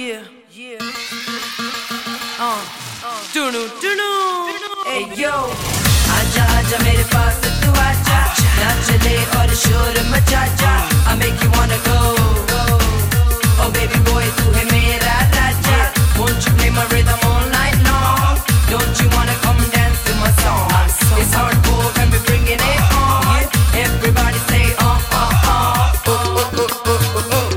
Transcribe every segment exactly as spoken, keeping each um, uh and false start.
Yeah, yeah. Uh, uh. Dunu, dunu. Hey yo, आजा आजा मेरे पास तू आजा, नाच ले और शोर मचा जा. I make you wanna go. Oh baby boy, तू है मेरा राजा. Won't you play my rhythm all night long? Don't you wanna come dance to my song? It's hardcore and we're bringing it on. Everybody say uh uh uh. Oh oh oh oh oh.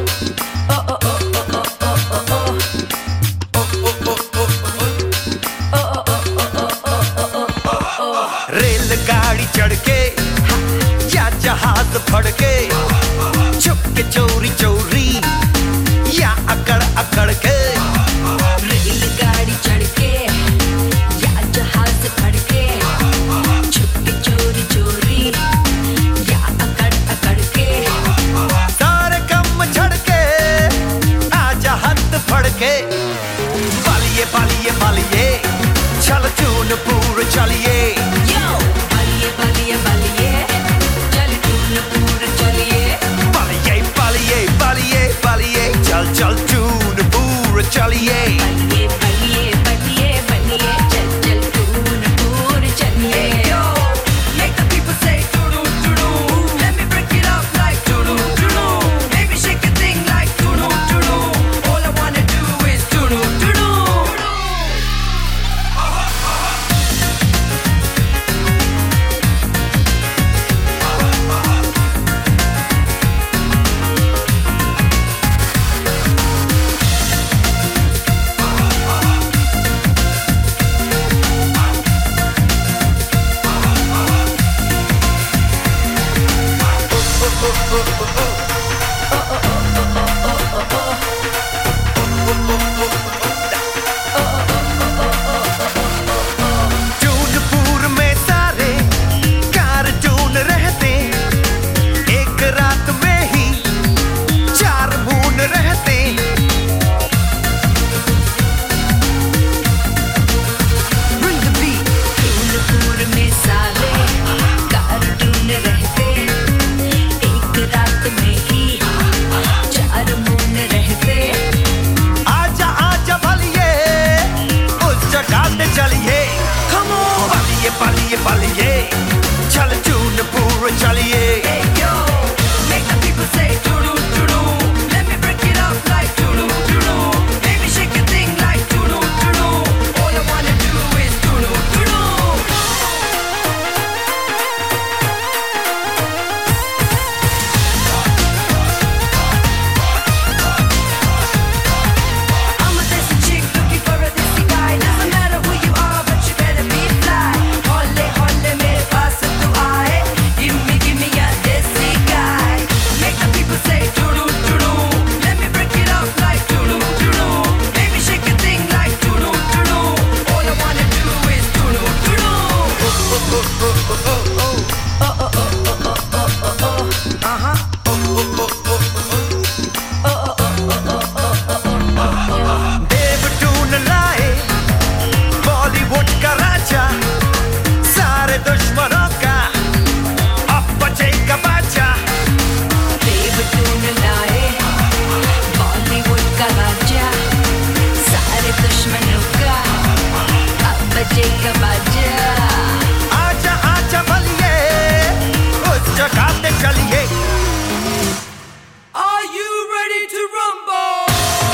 रेलगाड़ी चढ़ के या जहाज फड़ के, छुप के चोरी चोरी या अकड़ अकड़ के. रेलगाड़ी चढ़ के या जहाज फड़ के, छुप के चोरी चोरी या अकड़ अकड़ के. सारे कम छड़ के आजा हाथ फड़ के. पालिए पालिए पालिए चल चून पूर चलिए. पालिए पालिए पालिए चल चून पूर चलिए. पालिए पालिए पालिए पालिए चल चल चून पूर चलिए. पालिए पालिए पालिए पालिए चल चल चून पूर चलिए. Make the people say doo doo doo. Let me break it up like doo doo doo. Baby shake a thing like doo doo doo. All I wanna do is doo doo doo. जूनपुर में सारे cartoon रहते, एक रात में ही चार moon रहते. Bring the beat. जूनपुर में सारे कारटून रहते, एक रात में ही चार मून रहते. आजा आजा भलिए उस जगह पे चलिए. पालिए पालिए पालिए चल जूनपुर चलिए. Make the people say doo doo doo doo. Let me break it up like doo doo doo doo. Baby shake a thing like doo doo doo doo. All I wanna do is doo doo doo doo. I'm a desi chick looking for a desi guy. Doesn't matter who you are, but you better be fly. Holle holle mere paas tu aaye. Give me give me a desi guy. Make the people say doo doo doo doo. Let me break it up like doo doo doo doo. Baby shake a thing like doo doo doo doo. All I wanna do is doo doo doo doo. Oh oh oh oh oh oh. Oh oh oh oh oh oh oh oh. Uh huh. देवटून लाए बॉलीवुड का राजा, सारे दुश्मनों का अब बचेगा बाजा. देवटून लाए बॉलीवुड का राजा, सारे दुश्मनों का अब बजेगा बाजा. आजा आजा भलिए उस जगह पे चलिए. Are you ready to rumble?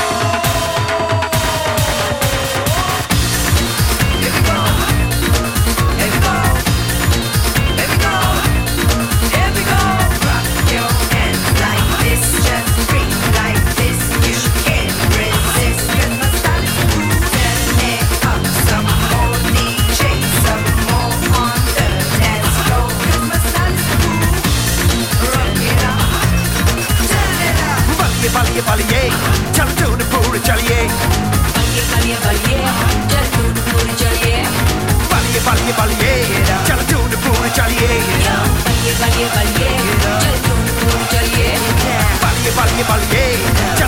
Here we go. Here we go. Here we go. Here we go. Rock your hands like this, just scream like this. You can't resist, 'cause my style is cool. Turn it up some more, D J, some more on the dance floor. 'Cause my style is cool. Rock it up. Turn it up. पालिए पालिए पालिए चल जूनपुर चलिए. पालिए पालिए पालिए चल जूनपुर चलिए. पालिए पालिए पालिए चल जूनपुर चलिए. पालिए पालिए पालिए चल जूनपुर चलिए. पालिए पालिए पालिए